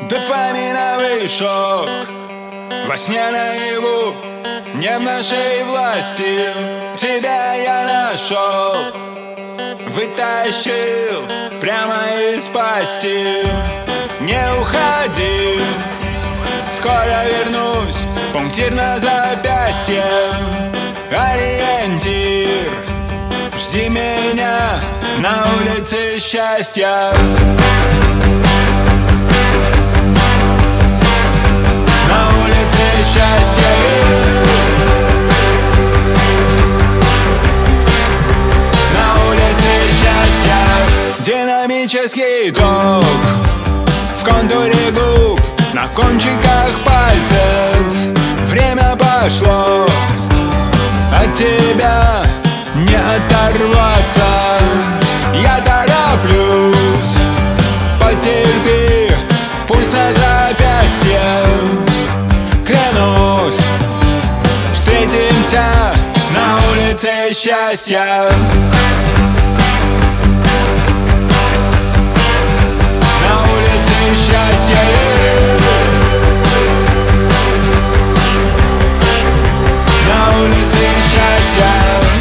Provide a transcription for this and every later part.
Дофаминовый шок во сне наяву, не в нашей власти. Тебя я нашел, вытащил прямо из пасти. Не уходи, скоро вернусь, пунктир на запястье, ориентир. Жди меня на улице счастья. На улице счастья. На улице счастья. Динамический ток в контуре губ, на кончиках пальцев. Время пошло, от тебя не оторваться. Я тороплюсь, потерпи, пульс на запястье. Клянусь, встретимся на улице счастья. На улице счастья. На улице счастья.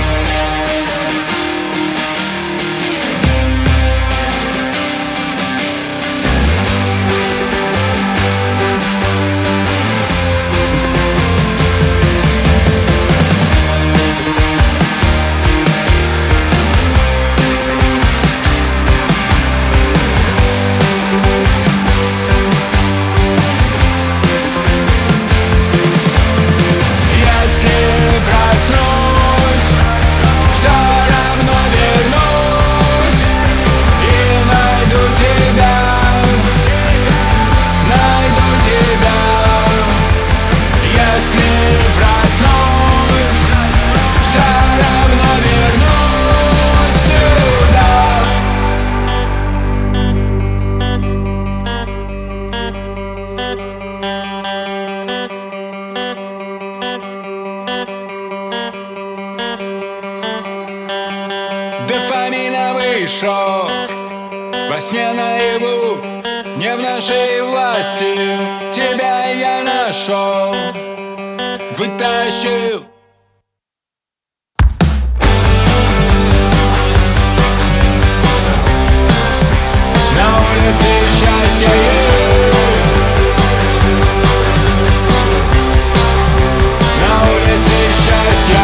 Дофаминовый шок во сне наяву, не в нашей власти. Тебя я нашел, вытащил. На улице счастья. На улице счастья.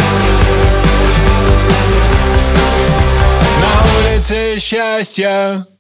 На улице счастья.